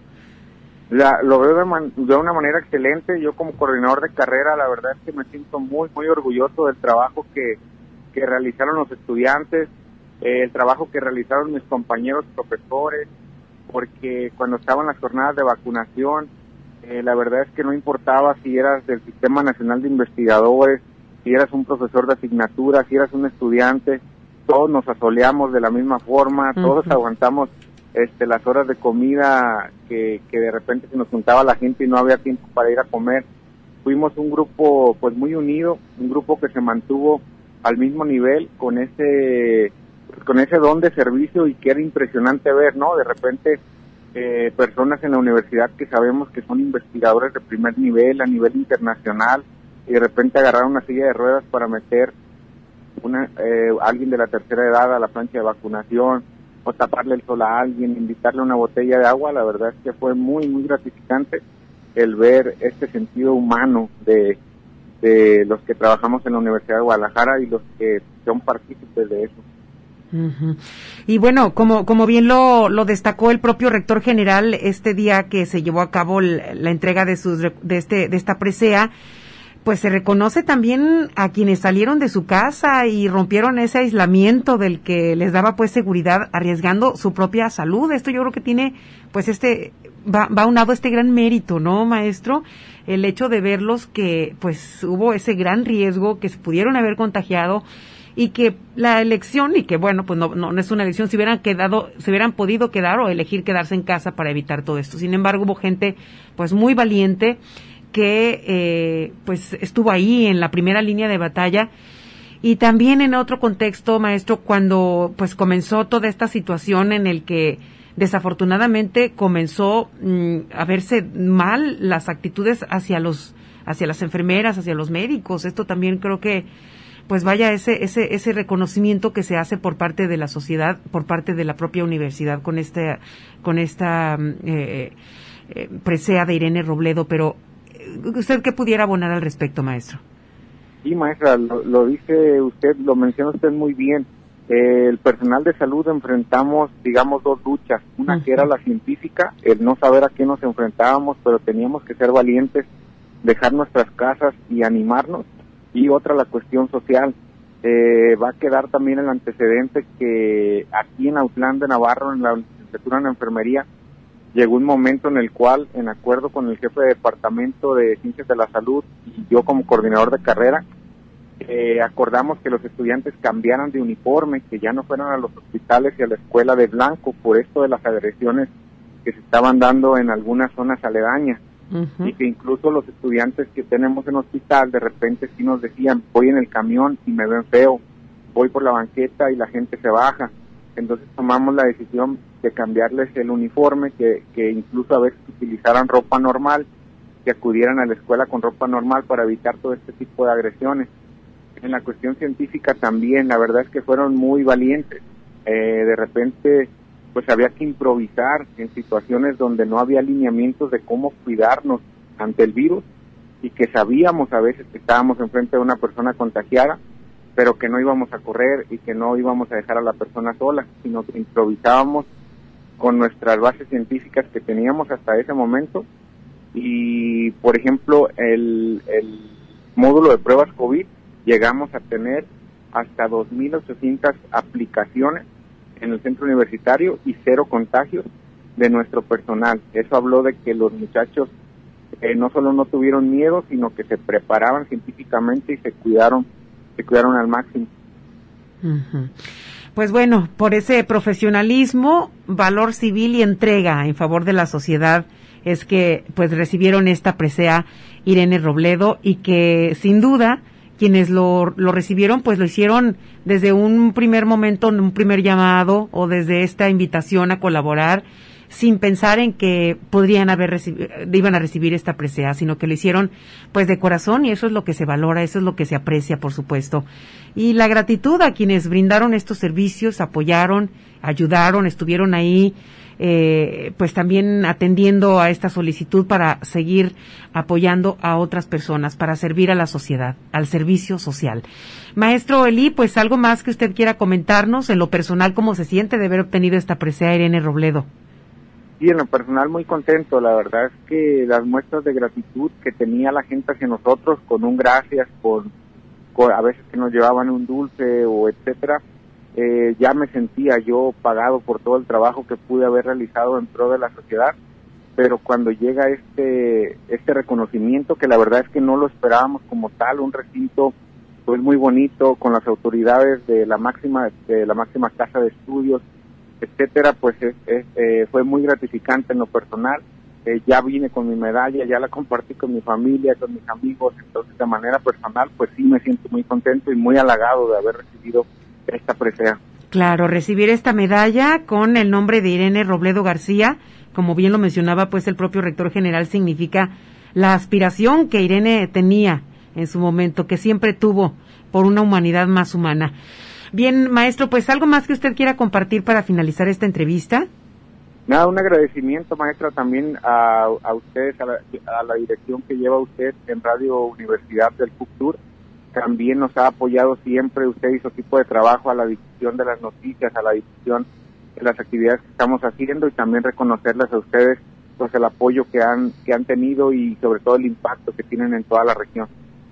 La, lo veo de, man, de una manera excelente. Yo como coordinador de carrera, la verdad es que me siento muy, muy orgulloso del trabajo que, que realizaron los estudiantes, eh, el trabajo que realizaron mis compañeros profesores, porque cuando estaban las jornadas de vacunación, eh, la verdad es que no importaba si eras del Sistema Nacional de Investigadores, si eras un profesor de asignatura, si eras un estudiante, todos nos asoleamos de la misma forma, uh-huh. todos aguantamos este las horas de comida que, que de repente se nos juntaba la gente y no había tiempo para ir a comer. Fuimos un grupo pues muy unido, un grupo que se mantuvo al mismo nivel con ese con ese don de servicio, y que era impresionante ver, ¿no? De repente eh, personas en la universidad que sabemos que son investigadores de primer nivel, a nivel internacional, y de repente agarrar una silla de ruedas para meter una eh, alguien de la tercera edad a la plancha de vacunación, o taparle el sol a alguien, invitarle una botella de agua. La verdad es que fue muy, muy gratificante el ver este sentido humano de, de los que trabajamos en la Universidad de Guadalajara y los que son partícipes de eso. Uh-huh. Y bueno, como como bien lo lo destacó el propio rector general este día que se llevó a cabo el, la entrega de sus de este de esta presea, pues se reconoce también a quienes salieron de su casa y rompieron ese aislamiento del que les daba pues seguridad, arriesgando su propia salud. Esto yo creo que tiene pues este va va unado este gran mérito, ¿no, maestro? El hecho de verlos que pues hubo ese gran riesgo, que se pudieron haber contagiado y que la elección, y que bueno, pues no, no, no es una elección, si hubieran quedado, se hubieran podido quedar o elegir quedarse en casa para evitar todo esto. Sin embargo, hubo gente pues muy valiente que eh, pues estuvo ahí en la primera línea de batalla. Y también en otro contexto, maestro, cuando pues comenzó toda esta situación en el que desafortunadamente comenzó mmm, a verse mal las actitudes hacia los hacia las enfermeras, hacia los médicos. Esto también creo que pues vaya ese ese ese reconocimiento que se hace por parte de la sociedad, por parte de la propia universidad con este con esta eh, eh, presea de Irene Robledo. Pero ¿usted qué pudiera abonar al respecto, maestro? Sí, maestra, lo, lo dice usted, lo menciona usted muy bien. Eh, el personal de salud enfrentamos, digamos, dos luchas. Una uh-huh. que era la científica, el no saber a qué nos enfrentábamos, pero teníamos que ser valientes, dejar nuestras casas y animarnos. Y otra, la cuestión social. Eh, va a quedar también el antecedente que aquí en Autlán de Navarro, en la licenciatura en enfermería, llegó un momento en el cual, en acuerdo con el jefe de departamento de Ciencias de la Salud y yo como coordinador de carrera, eh, acordamos que los estudiantes cambiaran de uniforme, que ya no fueran a los hospitales y a la escuela de blanco por esto de las agresiones que se estaban dando en algunas zonas aledañas. Uh-huh. Y que incluso los estudiantes que tenemos en hospital de repente sí nos decían, voy en el camión y me ven feo, voy por la banqueta y la gente se baja. Entonces tomamos la decisión de cambiarles el uniforme, que, que incluso a veces utilizaran ropa normal, que acudieran a la escuela con ropa normal para evitar todo este tipo de agresiones. En la cuestión científica también, la verdad es que fueron muy valientes. Eh, de repente, pues había que improvisar en situaciones donde no había alineamientos de cómo cuidarnos ante el virus y que sabíamos a veces que estábamos enfrente de una persona contagiada, pero que no íbamos a correr y que no íbamos a dejar a la persona sola, sino que improvisábamos con nuestras bases científicas que teníamos hasta ese momento. Y, por ejemplo, el, el módulo de pruebas COVID, llegamos a tener hasta dos mil ochocientas aplicaciones en el centro universitario y cero contagios de nuestro personal. Eso habló de que los muchachos eh, no solo no tuvieron miedo, sino que se preparaban científicamente y se cuidaron, se cuidaron al máximo. Uh-huh. Pues bueno, por ese profesionalismo, valor civil y entrega en favor de la sociedad es que pues recibieron esta presea Irene Robledo, y que sin duda quienes lo, lo recibieron pues lo hicieron desde un primer momento, un primer llamado o desde esta invitación a colaborar, sin pensar en que podrían haber recibido, iban a recibir esta presea, sino que lo hicieron pues de corazón, y eso es lo que se valora, eso es lo que se aprecia, por supuesto. Y la gratitud a quienes brindaron estos servicios, apoyaron, ayudaron, estuvieron ahí, eh, pues también atendiendo a esta solicitud para seguir apoyando a otras personas, para servir a la sociedad, al servicio social. Maestro Elí, pues algo más que usted quiera comentarnos en lo personal, ¿cómo se siente de haber obtenido esta presea Irene Robledo? Sí, en lo personal muy contento. La verdad es que las muestras de gratitud que tenía la gente hacia nosotros, con un gracias, con, con a veces que nos llevaban un dulce o etcétera, eh, ya me sentía yo pagado por todo el trabajo que pude haber realizado en pro de la sociedad. Pero cuando llega este este reconocimiento, que la verdad es que no lo esperábamos como tal, un recinto pues muy bonito, con las autoridades de la máxima de la máxima casa de estudios, etcétera, pues es, es, eh, fue muy gratificante en lo personal. Eh, ya vine con mi medalla, ya la compartí con mi familia, con mis amigos, entonces de manera personal pues sí me siento muy contento y muy halagado de haber recibido esta presea. Claro, recibir esta medalla con el nombre de Irene Robledo García, como bien lo mencionaba pues el propio rector general, significa la aspiración que Irene tenía en su momento, que siempre tuvo por una humanidad más humana. Bien, maestro, pues algo más que usted quiera compartir para finalizar esta entrevista. Nada, un agradecimiento, maestra, también a, a ustedes, a la, a la dirección que lleva usted en Radio Universidad del Futuro. También nos ha apoyado siempre, usted hizo tipo de trabajo a la difusión de las noticias, a la difusión de las actividades que estamos haciendo, y también reconocerles a ustedes pues el apoyo que han que han tenido y sobre todo el impacto que tienen en toda la región.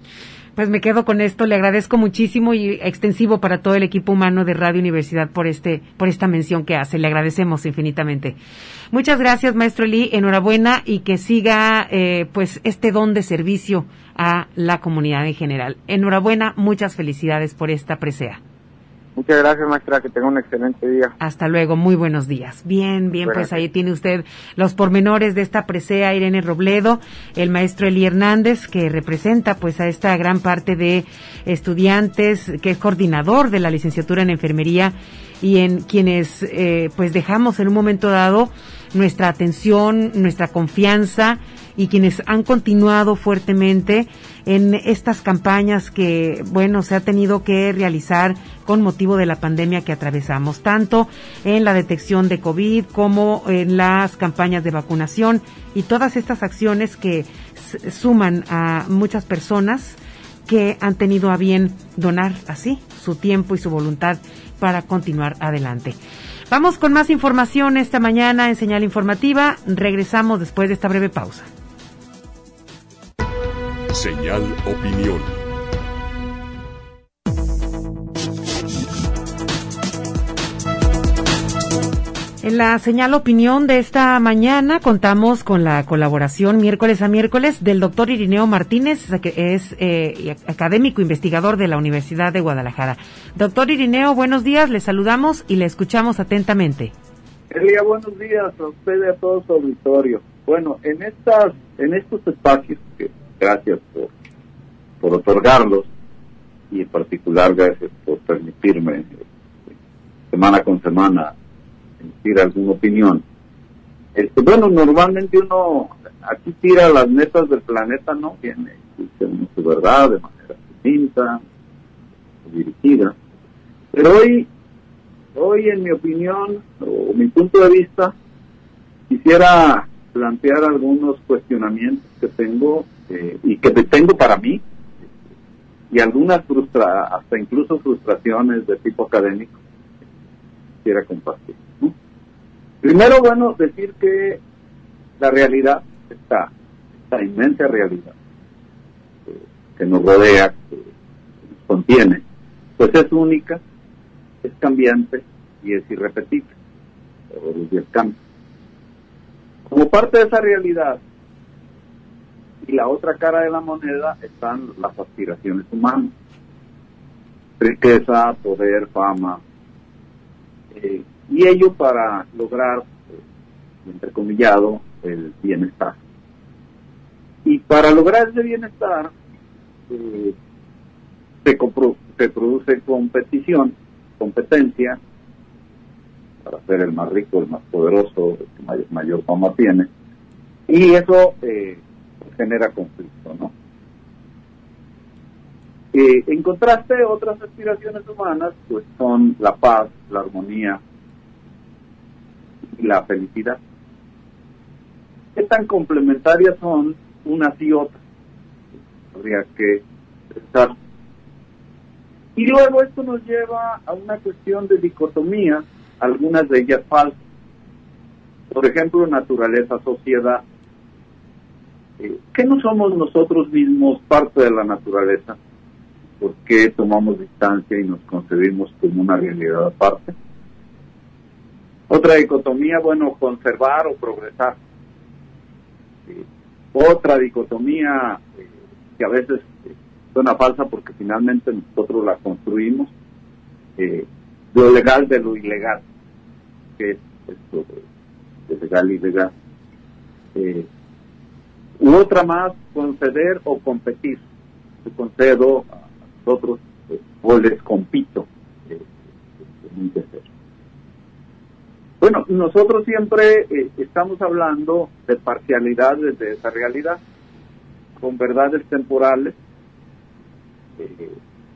Pues me quedo con esto, le agradezco muchísimo y extensivo para todo el equipo humano de Radio Universidad por este, por esta mención que hace, le agradecemos infinitamente. Muchas gracias, maestro Elí, enhorabuena y que siga eh, pues este don de servicio a la comunidad en general. Enhorabuena, muchas felicidades por esta presea. Muchas gracias, maestra, que tenga un excelente día. Hasta luego, muy buenos días. Bien, bien, Buenas pues ahí tiene usted los pormenores de esta presea, Irene Robledo, el maestro Elí Hernández, que representa pues a esta gran parte de estudiantes, que es coordinador de la licenciatura en enfermería y en quienes eh, pues dejamos en un momento dado nuestra atención, nuestra confianza y quienes han continuado fuertemente en estas campañas que, bueno, se ha tenido que realizar con motivo de la pandemia que atravesamos, tanto en la detección de COVID como en las campañas de vacunación y todas estas acciones que suman a muchas personas que han tenido a bien donar así su tiempo y su voluntad para continuar adelante. Vamos con más información esta mañana en Señal Informativa. Regresamos después de esta breve pausa. Señal Opinión. En la Señal Opinión de esta mañana contamos con la colaboración miércoles a miércoles del doctor Irineo Martínez, que es eh, académico investigador de la Universidad de Guadalajara. Doctor Irineo, buenos días, le saludamos y le escuchamos atentamente. Elia, buenos días a usted y a todo su auditorio. Bueno, en estas, en estos espacios, que gracias por, por otorgarlos, y en particular gracias por permitirme eh, semana con semana emitir alguna opinión. Este, bueno, normalmente uno aquí tira las netas del planeta, ¿no? Viene, dice uno su verdad de manera distinta, dirigida. Pero hoy, hoy en mi opinión, o mi punto de vista, quisiera plantear algunos cuestionamientos que tengo eh, y que tengo para mí, y algunas frustra hasta incluso frustraciones de tipo académico quisiera compartir, ¿no? Primero, bueno, decir que la realidad, esta, esta inmensa realidad eh, que nos rodea, que nos contiene, pues es única, es cambiante y es irrepetible, y el cambio. Como parte de esa realidad y la otra cara de la moneda están las aspiraciones humanas, riqueza, poder, fama, eh, y ello para lograr, eh, entrecomillado, el bienestar. Y para lograr ese bienestar eh, se, se produce competición, competencia, para ser el más rico, el más poderoso, el que mayor, mayor fama tiene, y eso eh, genera conflicto, ¿no? Eh, en contraste, otras aspiraciones humanas pues son la paz, la armonía y la felicidad. ¿Qué tan complementarias son unas y otras? Habría que pensar. Y luego esto nos lleva a una cuestión de dicotomía, algunas de ellas falsas. Por ejemplo, naturaleza, sociedad. Eh, ¿Qué no somos nosotros mismos parte de la naturaleza? ¿Por qué tomamos distancia y nos concebimos como una realidad aparte? Otra dicotomía, bueno, conservar o progresar. Eh, otra dicotomía eh, que a veces eh, suena falsa porque finalmente nosotros la construimos, eh, de lo legal de lo ilegal, que es esto de, de legal y ilegal. Eh, u otra más, conceder o competir. Yo concedo a nosotros eh, o les compito. Eh, eh, bueno, nosotros siempre eh, estamos hablando de parcialidades de esa realidad, con verdades temporales, eh,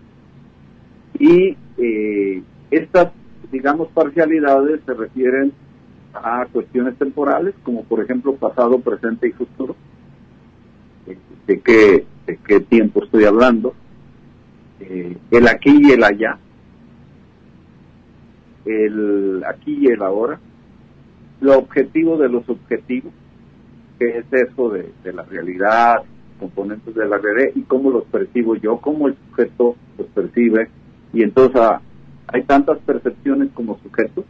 y eh, estas, digamos, parcialidades se refieren a cuestiones temporales, como por ejemplo pasado, presente y futuro. Eh, ¿De qué, de qué tiempo estoy hablando? Eh, el aquí y el allá. El aquí y el ahora. Lo objetivo de los objetivos, que es eso de, de la realidad, componentes de la red y cómo los percibo yo, cómo el sujeto los percibe, y entonces ah, hay tantas percepciones como sujetos.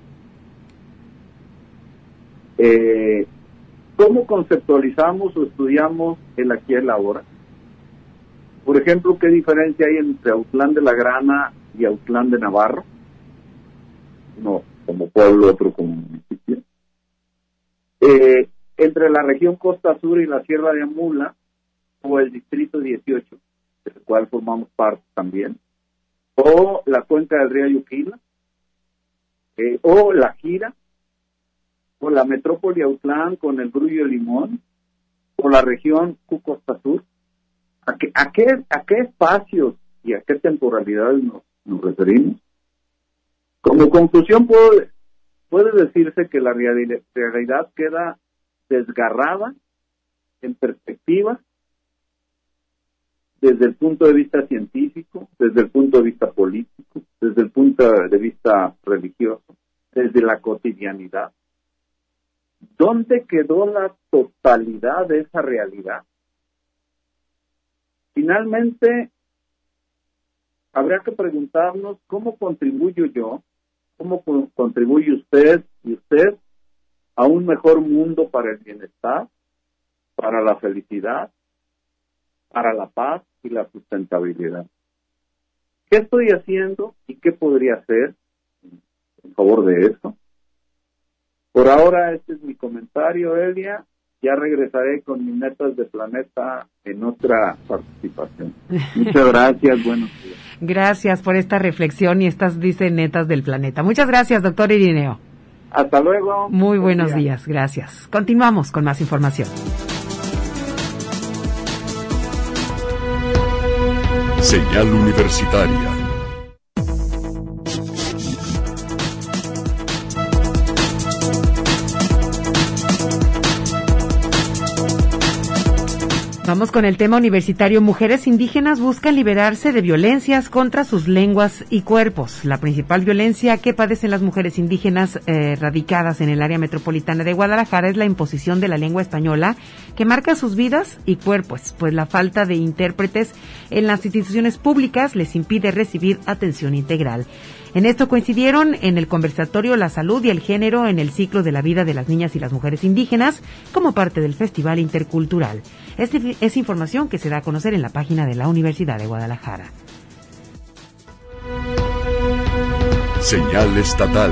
Eh, ¿Cómo conceptualizamos o estudiamos el aquí y el ahora? Por ejemplo, ¿qué diferencia hay entre Autlán de la Grana y Autlán de Navarro? Uno como pueblo, otro como municipio. Eh, entre la región Costa Sur y la Sierra de Amula, o el Distrito dieciocho, del cual formamos parte también, o la cuenca del río Yuquila, eh, o la Gira, o la metrópoli Autlán con el Grullo Limón, o la región Q-Costa Sur. ¿A qué, a qué, a qué espacios y a qué temporalidades nos, nos referimos? Como conclusión puede, puede decirse que la realidad queda desgarrada en perspectiva desde el punto de vista científico, desde el punto de vista político, desde el punto de vista religioso, desde la cotidianidad. ¿Dónde quedó la totalidad de esa realidad? Finalmente, habrá que preguntarnos cómo contribuyo yo, cómo contribuye usted y usted a un mejor mundo para el bienestar, para la felicidad, para la paz y la sustentabilidad. ¿Qué estoy haciendo y qué podría hacer en favor de eso? Por ahora, este es mi comentario, Elia. Ya regresaré con mis netas de planeta en otra participación. Muchas gracias, buenos días. Gracias por esta reflexión y estas, dice, netas del planeta. Muchas gracias, doctor Irineo. Hasta luego. Muy buenos días. días, gracias. Continuamos con más información. Señal Universitaria. Vamos con el tema universitario. Mujeres indígenas buscan liberarse de violencias contra sus lenguas y cuerpos. La principal violencia que padecen las mujeres indígenas eh, radicadas en el área metropolitana de Guadalajara es la imposición de la lengua española, que marca sus vidas y cuerpos, pues la falta de intérpretes en las instituciones públicas les impide recibir atención integral. En esto coincidieron en el conversatorio La Salud y el Género en el ciclo de la vida de las niñas y las mujeres indígenas como parte del Festival Intercultural. Esta es información que se da a conocer en la página de la Universidad de Guadalajara. Señal estatal.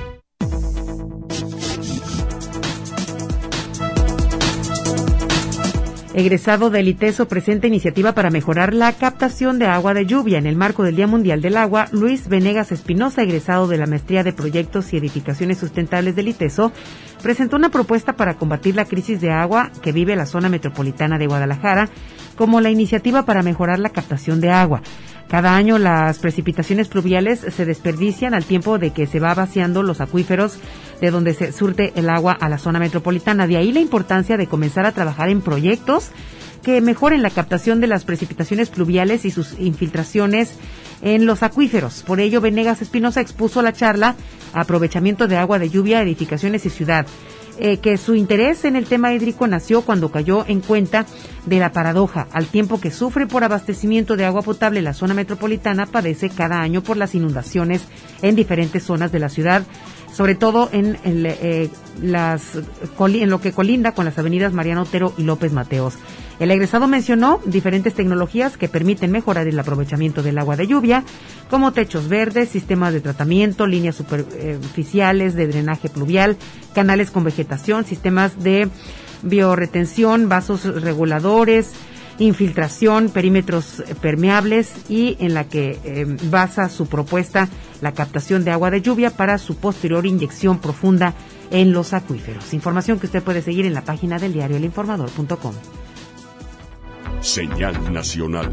Egresado del ITESO presenta iniciativa para mejorar la captación de agua de lluvia. En el marco del Día Mundial del Agua, Luis Venegas Espinosa, egresado de la Maestría de Proyectos y Edificaciones Sustentables del ITESO, presentó una propuesta para combatir la crisis de agua que vive la zona metropolitana de Guadalajara, como la iniciativa para mejorar la captación de agua. Cada año las precipitaciones pluviales se desperdician al tiempo de que se va vaciando los acuíferos de donde se surte el agua a la zona metropolitana. De ahí la importancia de comenzar a trabajar en proyectos que mejoren la captación de las precipitaciones pluviales y sus infiltraciones en los acuíferos. Por ello, Venegas Espinosa expuso la charla Aprovechamiento de agua de lluvia, edificaciones y ciudad, eh, que su interés en el tema hídrico nació cuando cayó en cuenta de la paradoja. Al tiempo que sufre por abastecimiento de agua potable, la zona metropolitana padece cada año por las inundaciones en diferentes zonas de la ciudad, sobre todo en, en, eh, las, en lo que colinda con las avenidas Mariano Otero y López Mateos. El egresado mencionó diferentes tecnologías que permiten mejorar el aprovechamiento del agua de lluvia, como techos verdes, sistemas de tratamiento, líneas superficiales de drenaje pluvial, canales con vegetación, sistemas de biorretención, vasos reguladores, infiltración, perímetros permeables, y en la que eh, basa su propuesta la captación de agua de lluvia para su posterior inyección profunda en los acuíferos. Información que usted puede seguir en la página del diario el informador punto com. Señal nacional.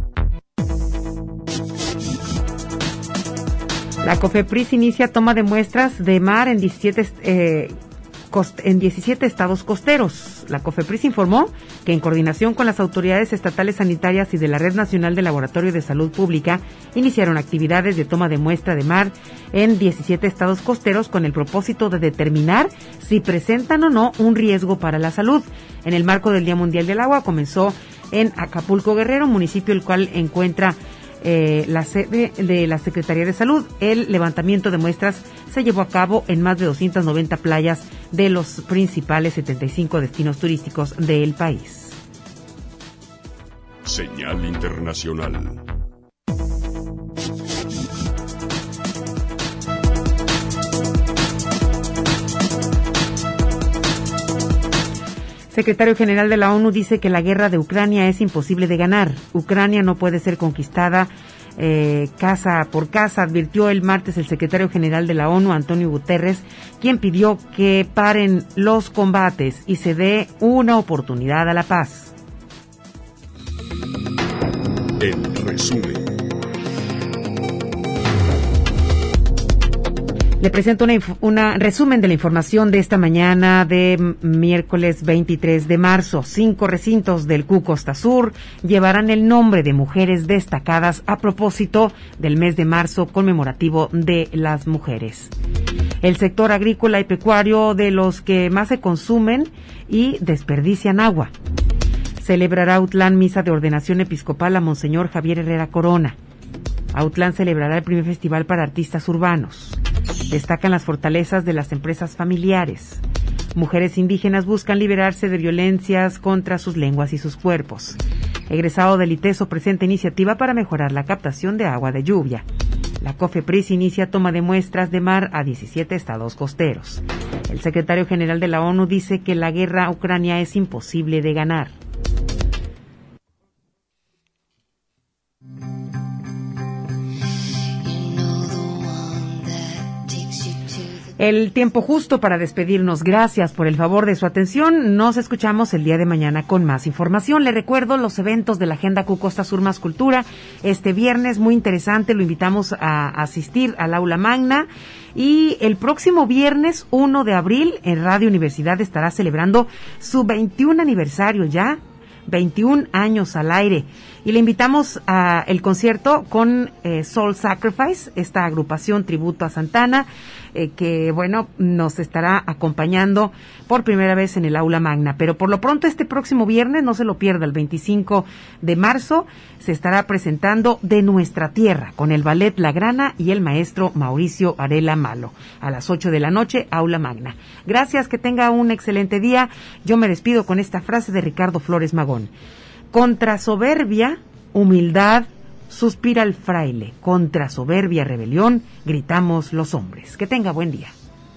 La COFEPRIS inicia toma de muestras de mar en diecisiete eh, en diecisiete estados costeros. La COFEPRIS informó que en coordinación con las autoridades estatales sanitarias y de la Red Nacional de Laboratorio de Salud Pública iniciaron actividades de toma de muestra de mar en diecisiete estados costeros con el propósito de determinar si presentan o no un riesgo para la salud. En el marco del Día Mundial del Agua comenzó en Acapulco, Guerrero, municipio el cual encuentra eh, la sede de la Secretaría de Salud. El levantamiento de muestras se llevó a cabo en más de doscientas noventa playas de los principales setenta y cinco destinos turísticos del país. Señal internacional. Secretario General de la ONU dice que la guerra de Ucrania es imposible de ganar. Ucrania no puede ser conquistada eh, casa por casa, advirtió el martes el secretario general de la ONU, Antonio Guterres, quien pidió que paren los combates y se dé una oportunidad a la paz. En resumen. Le presento una, una resumen de la información de esta mañana de miércoles veintitrés de marzo. Cinco recintos del Q Costa Sur llevarán el nombre de mujeres destacadas a propósito del mes de marzo conmemorativo de las mujeres. El sector agrícola y pecuario, de los que más se consumen y desperdician agua. Celebrará Autlán misa de ordenación episcopal a Monseñor Javier Herrera Corona. Autlán celebrará el primer festival para artistas urbanos. Destacan las fortalezas de las empresas familiares. Mujeres indígenas buscan liberarse de violencias contra sus lenguas y sus cuerpos. Egresado del ITESO presenta iniciativa para mejorar la captación de agua de lluvia. La COFEPRIS inicia toma de muestras de mar a diecisiete estados costeros. El secretario general de la ONU dice que la guerra a Ucrania es imposible de ganar. El tiempo justo para despedirnos. Gracias por el favor de su atención. Nos escuchamos el día de mañana con más información. Le recuerdo los eventos de la Agenda Q Costa Sur Más Cultura. Este viernes, muy interesante, lo invitamos a asistir al aula magna. Y el próximo viernes, uno de abril, en Radio Universidad estará celebrando su veintiún aniversario ya. veintiún años al aire. Y le invitamos a el concierto con eh, Soul Sacrifice, esta agrupación tributo a Santana, eh, que, bueno, nos estará acompañando por primera vez en el aula magna. Pero por lo pronto, este próximo viernes, no se lo pierda, el veinticinco de marzo, se estará presentando De Nuestra Tierra, con el ballet La Grana y el maestro Mauricio Arela Malo, a las ocho de la noche, aula magna. Gracias, que tenga un excelente día. Yo me despido con esta frase de Ricardo Flores Magón. Contra soberbia, humildad, suspira el fraile. Contra soberbia, rebelión, gritamos los hombres. Que tenga buen día.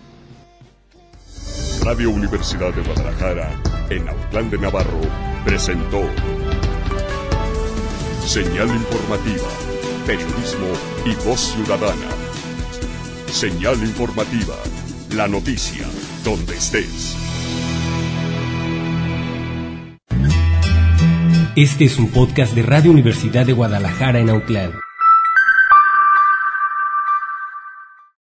Radio Universidad de Guadalajara, en Autlán de Navarro, presentó Señal Informativa, Periodismo y Voz Ciudadana. Señal Informativa, la noticia, donde estés. Este es un podcast de Radio Universidad de Guadalajara en Autlán.